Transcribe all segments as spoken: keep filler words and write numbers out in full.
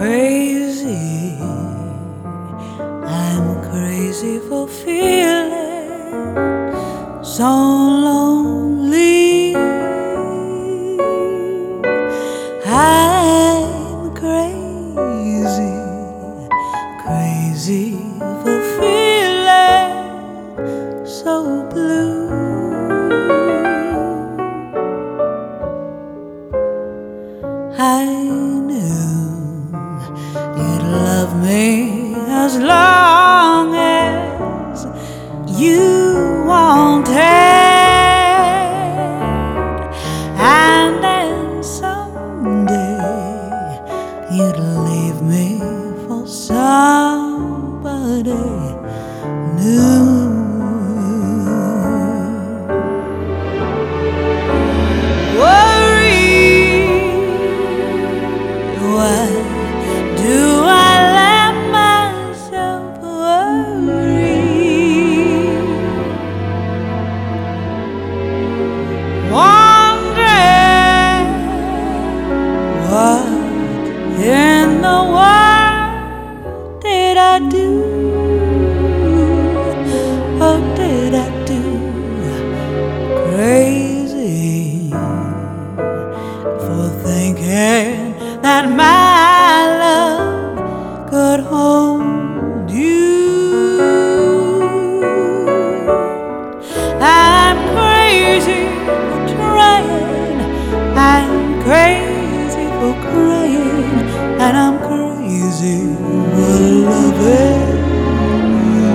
crazy. I'm crazy for feeling so lonely. I'm crazy, crazy for feeling so blue. I knew you'd love me as long as you wanted, and then someday you'd leave me for somebody new. In the world did I do? Oh, did I do crazy for thinking that my love could hold you? I'm crazy for trying, I'm crazy for crying, and I'm crazy for loving you.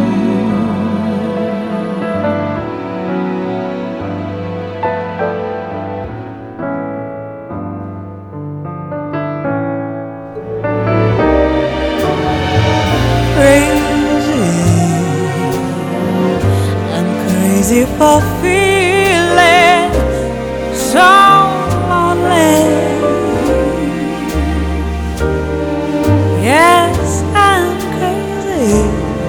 Crazy, I'm crazy for feeling so lonely. Yes, I'm crazy,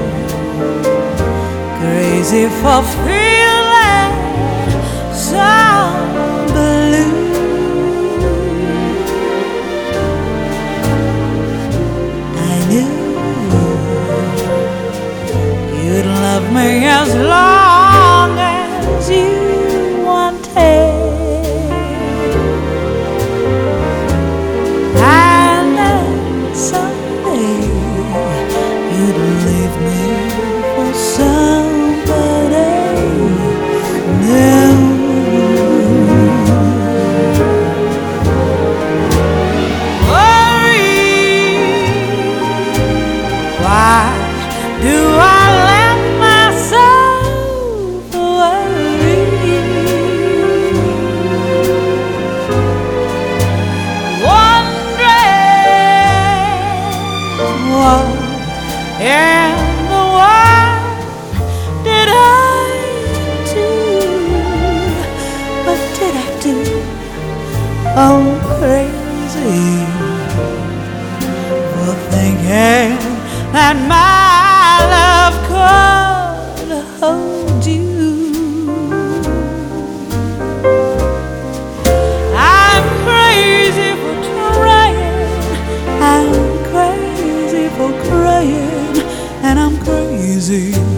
crazy for feeling so blue. I knew you'd love me as long as you wanted, you'd leave me for somebody new. Worry, why do I let myself worry? Wondering what in the world did I do? What did I do? Oh, crazy for thinking that my love could hold you. I'm crazy for trying, I'm crazy for crying, and I'm crazy